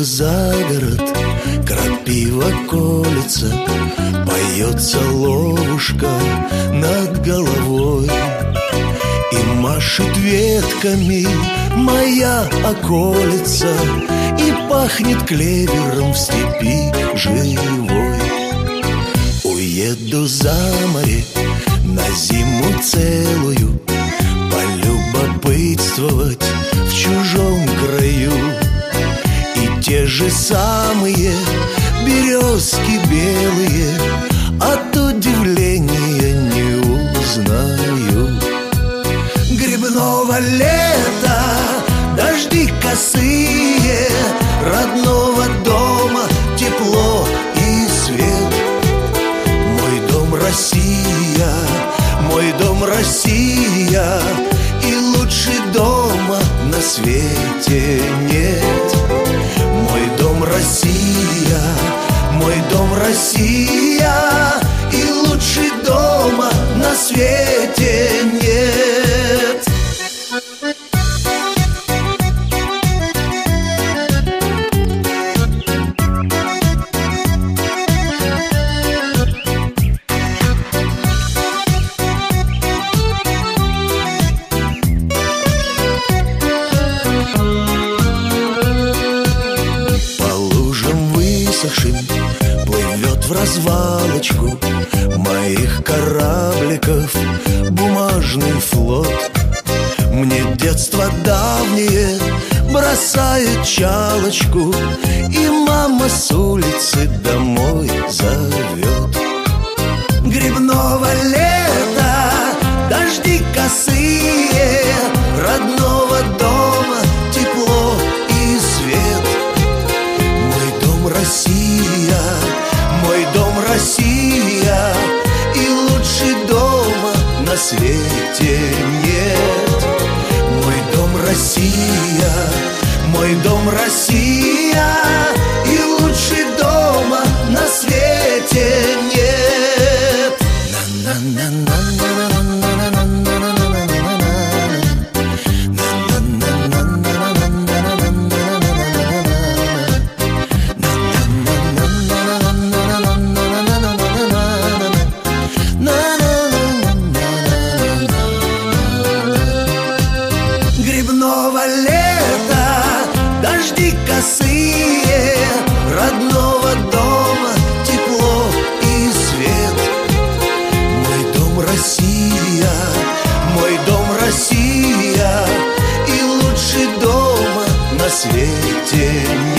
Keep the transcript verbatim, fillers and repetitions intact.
за город, крапива колется, поет соловушка над головой. И машет ветками моя околица, и пахнет клевером в степи живой. Уеду за море на зиму целую, полюбопытствовать в чужом краю. И те же самые березки белые от удивления не узнаю. Грибного лета, дожди косые, родного дома тепло и свет. Мой дом Россия, мой дом Россия, и лучше дома на свете нет. Мой дом Россия, мой дом Россия, и лучше дома на свете нет. Плывет в развалочку моих корабликов бумажный флот. Мне детство давнее бросает чалочку, и мама с улицы домой зовет. Грибного лета, дожди косые, родного дома тепло и свет. Мой дом Россия, мой дом Россия, и лучше дома на свете нет. Мой дом Россия, мой дом Россия, и лучше дома на свете нет. Грибного лета, дожди косые, родного дома тепло и свет. Мой дом Россия, мой дом Россия, и лучше дома на свете